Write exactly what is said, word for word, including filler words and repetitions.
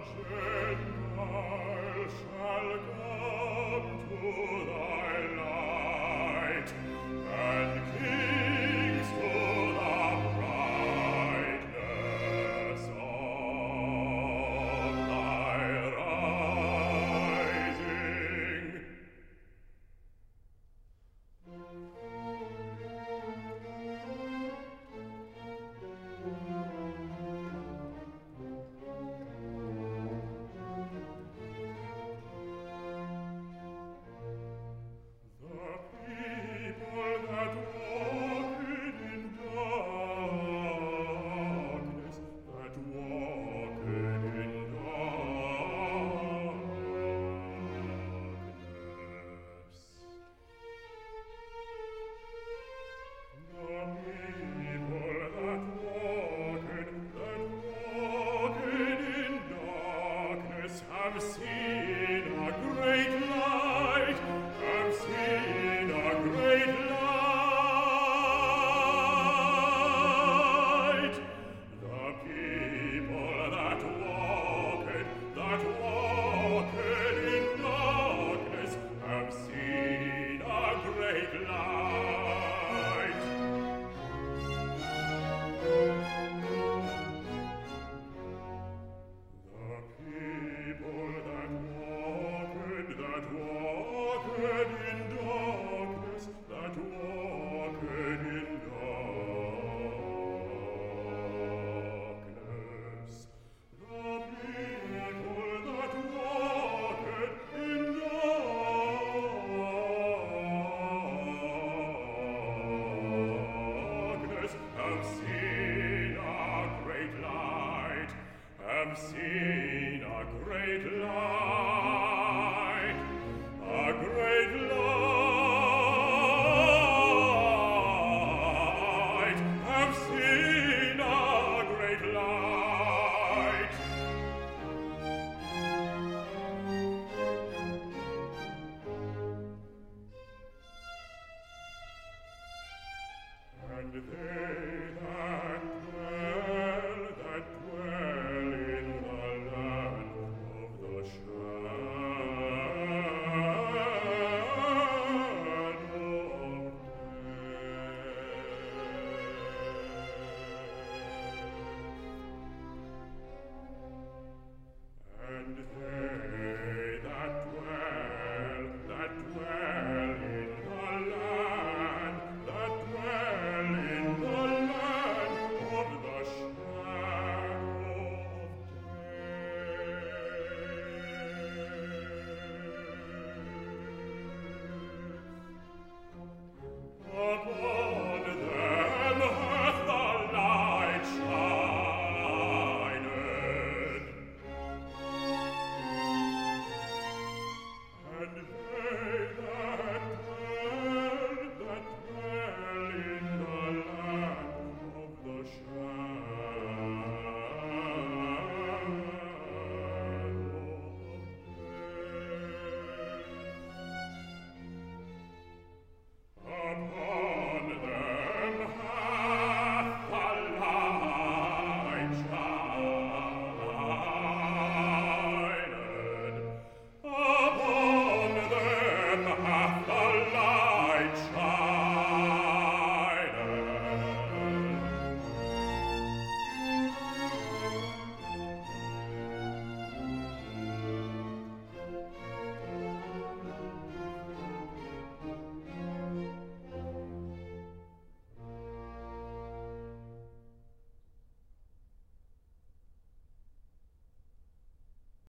Gentile shall come to thy light, and kings to the brightness of thy rising. Have seen a great light, have seen a great light. The people that walked, that walked in darkness, have seen a great light. The people that walked, that walked in darkness, that walked in darkness. The people that walked in darkness have seen a great light, have seen a great light.